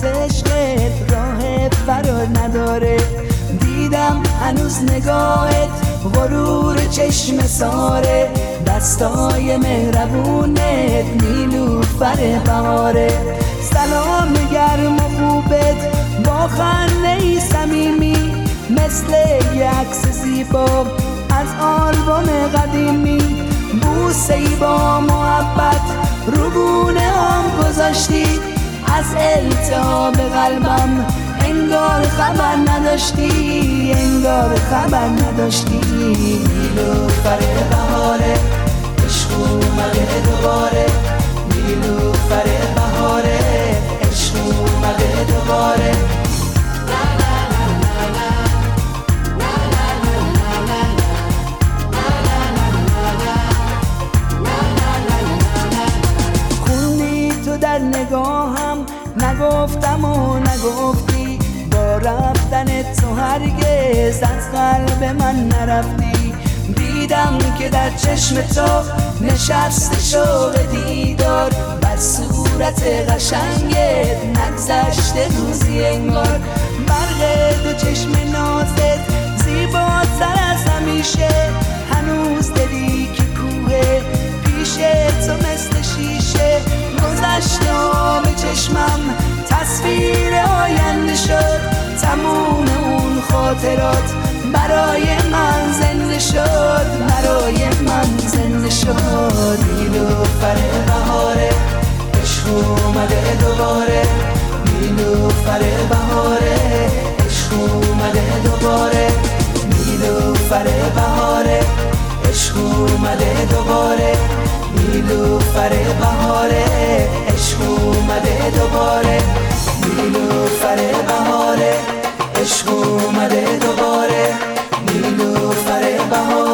واسه عشقت راه فرار نداره. دیدم هنوز نگاهت غرور چشم ساره، دستای مهربونت نیلوفر بهاره. سلام گرم و خوبت با خنده‌ای صمیمی، مثل یک عکس زیبا از آلبوم قدیمی. بوسه‌ای با محبت رو گونه‌ام گذاشتی، از التهاب قلبم انگار خبر نداشتی، انگار خبر نداشتی. نیلوفر بهاره عشق اومده دوباره، نیلوفر بهاره عشق اومده دوباره. خوندی تو در نگاهم، نگفتم و نگفتی، با رفتن تو هرگز از قلب من نرفتی. دیدم که در چشم تو نشسته شوق دیدار، بر صورت قشنگت نگذشته روزی انگار. برق دو چشم نازت زیباتر از همیشه، هنوز دلی که کوه پیش تو مثل شیشه. گذشته به چشمم تصویر آینده شد، تموم اون خاطرات برای من زنده شد، برای من زنده شد. نیلوفر بهاره عشق اومده دوباره، نیلوفر بهاره عشق اومده دوباره، نیلوفر بهاره عشق اومده دوباره، نیلوفر بهاره عشق اومده دوباره، نیلوفر بهاره عشق اومده دوباره، نیلوفر بهاره